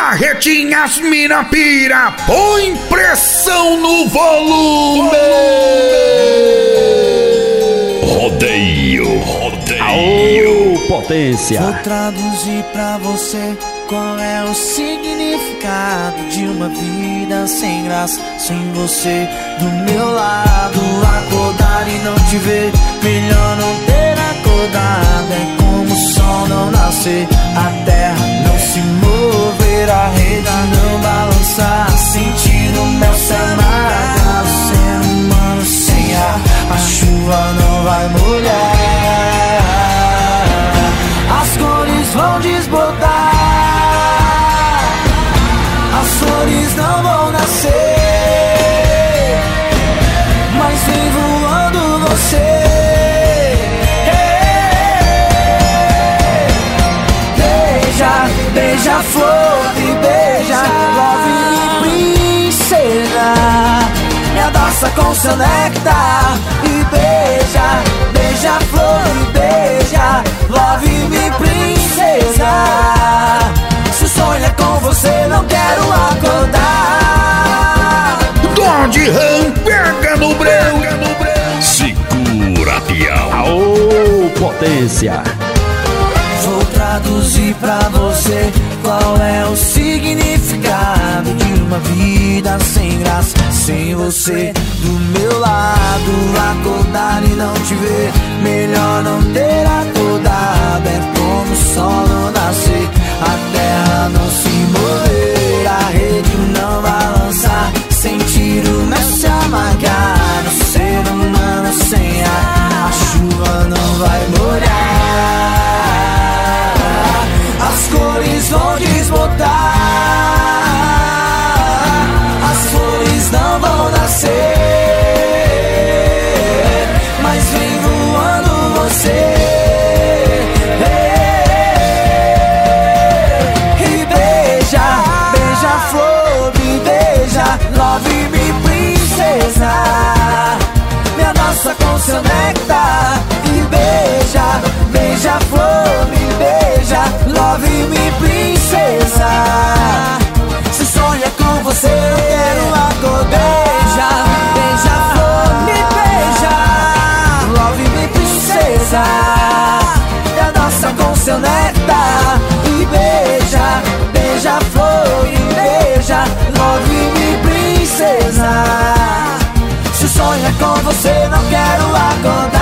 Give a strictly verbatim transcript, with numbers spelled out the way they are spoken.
Barretinha, as mina pira, põe pressão no volume. Rodeio, rodeio. Aô, potência. Vou traduzir pra você qual é o significado de uma vida sem graça, sem você do meu lado. Acordar e não te ver, melhor não ter acordado. É como o sol não nascer, a terra não se mover, a rede não balançar, sentir o mel se amargar. O ser humano sem ar, a chuva não vai molhar, as cores vão desbotar, as flores não vão nascer, mas vem voando você. Beija, beija a flor e beija, love me princesa, me abraça com seu néctar e beija, beija a flor e beija, love me princesa. Se sonha com você, não quero acordar. Dodge Ram, pega no breu, segura pião. Aô, potência. Vou traduzir pra você qual é o significado de uma vida sem graça, sem você do meu lado. Acordar e não te ver, melhor não ter acordado. É como o sol não nascer, a terra não se mover, a rede não balançar, sentir o mel se amargar. No ser humano sem ar, a chuva não vai molhar, as cores vão desbotar, as flores não vão nascer, mas vem voando você. E beija, beija a flor, me beija, love me princesa, me abraça com seu néctar e beija, beija a flor, me beija, love me princesa. Se sonha com você, eu quero acordar. Beija, beija a flor, me beija, love me princesa, me abraça com seu néctar e beija, beija a flor e beija, love me princesa. Se sonha com você, não quero acordar.